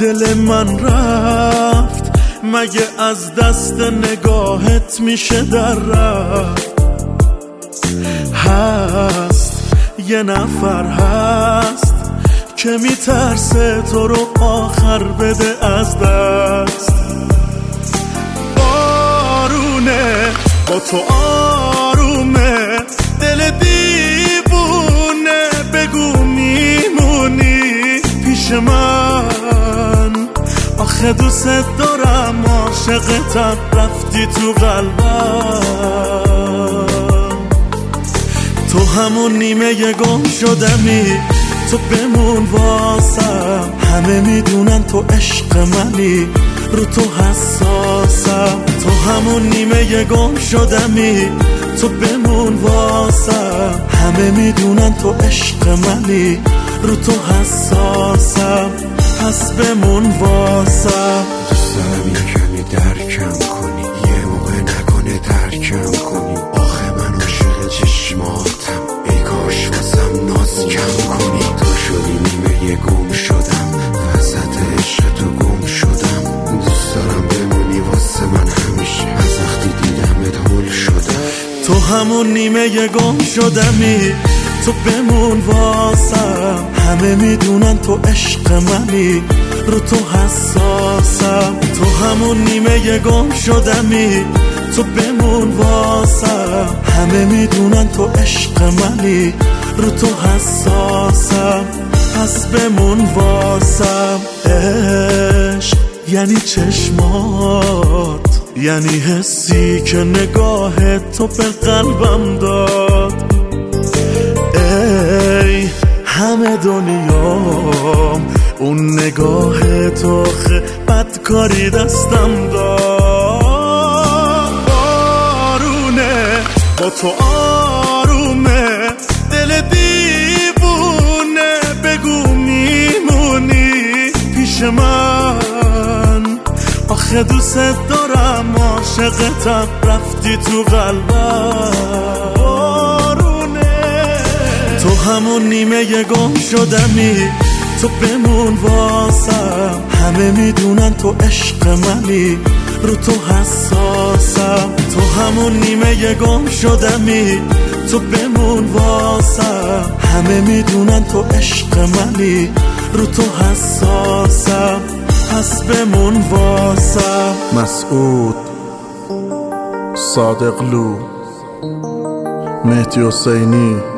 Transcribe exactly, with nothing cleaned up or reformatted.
دل من رفت، مگه از دست نگاهت میشه در رفت؟ هست یه نفر هست که میترسه تو رو آخر بده از دست. بارونه با تو آرومه، دل دیوونه، بگو میمونی پیش من؟ آخه دوست دارم، عاشقتم، رفتی تو قلبم. تو همون نیمه گم شدمی، تو بمون واسم. همه میدونن تو عشق منی، رو تو حساسم. تو همون نیمه گم شدمی، تو بمون واسم. همه میدونن تو عشق منی، رو تو حساسم. پس بمون واسم. دوست دارم یه کمی درکم کنی، یه موقع نکنه ترکم کنی. آخه من عاشق چشماتم، ای کاش واسم ناز کم کنی. تو شدی نیمه گم شدم، وسط عشق تو گم شدم. دوست دارم بمونی واسه من همیشه، از وقتی دیدمت هول شدم. تو همون نیمه گم شدمی، تو بمون واسم. همه میدونن تو عشق منی، رو تو حساسم. تو همون نیمه گم شدمی، تو بمون واسم. همه میدونن تو عشق منی، رو تو حساسم. پس بمون واسم. عشق یعنی چشمات، یعنی حسی که نگاه تو به قلبم داد. ای همه دنیام، اون نگاه تو خه بدکاری دستم داد. بارونه با تو آرومه، دل دیوونه، بگو میمونی پیش من؟ آخه دوست دارم، عاشقتم، رفتی تو قلبم. تو همون نیمه گم شدمی، تو بمون واسم. همه میدونن تو عشق منی، رو تو حساسم. تو همون نیمه گم شدمی، تو بمون واسم. همه میدونن تو عشق منی، رو تو حساسم. پس بمون واسم. مسعود، صادقلو، مهدی حسینی.